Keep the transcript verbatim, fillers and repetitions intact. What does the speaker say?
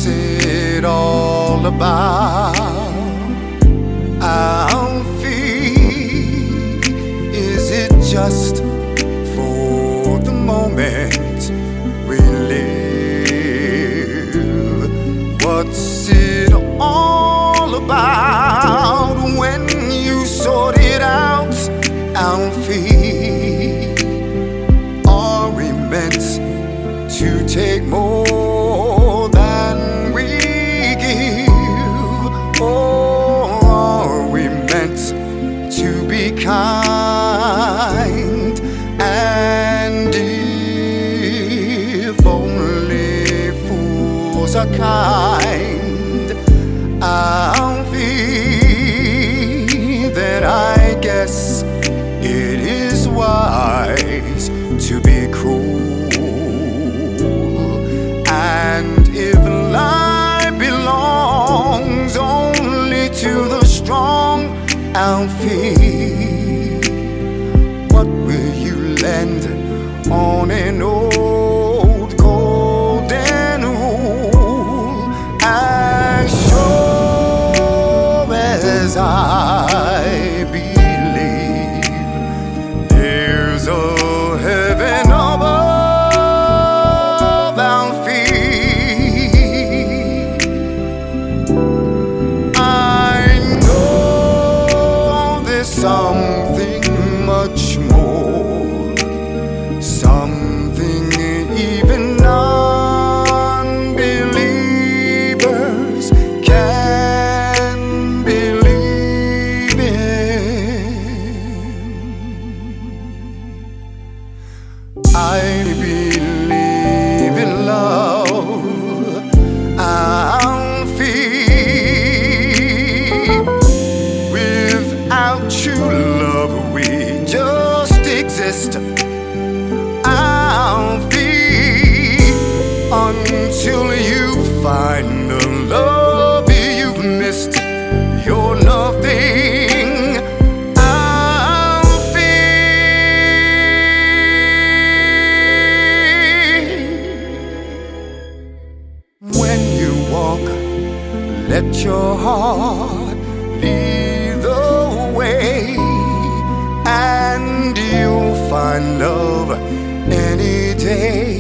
What's it all about? Alfie, is it just for the moment we live? What's it all about when you sort it out, Alfie? Are we meant to take more than we give? Or are we meant to be kind? And if only fools are kind, Alfie, then I guess it is wise to be cruel. And if life belongs only to the strong, Alfie, what will you lend on an old golden rule? As sure as I believe there's a heaven above, Alfie, I know there's something much more, something even non-believers can believe in. I believe in love, Alfie. Without you, love, we just exist, Alfie, until you find the love you've missed. You're nothing, when you walk, let your heart lead the way, and you'll find love any day.